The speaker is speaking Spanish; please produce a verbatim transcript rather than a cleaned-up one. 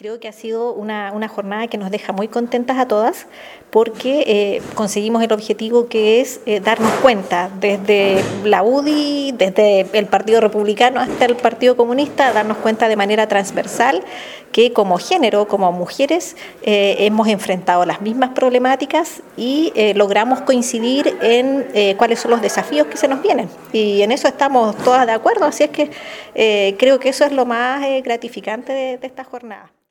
Creo que ha sido una, una jornada que nos deja muy contentas a todas porque eh, conseguimos el objetivo que es eh, darnos cuenta desde la U D I, desde el Partido Republicano hasta el Partido Comunista, darnos cuenta de manera transversal que como género, como mujeres, eh, hemos enfrentado las mismas problemáticas y eh, logramos coincidir en eh, cuáles son los desafíos que se nos vienen. Y en eso estamos todas de acuerdo, así es que eh, creo que eso es lo más eh, gratificante de, de esta jornada.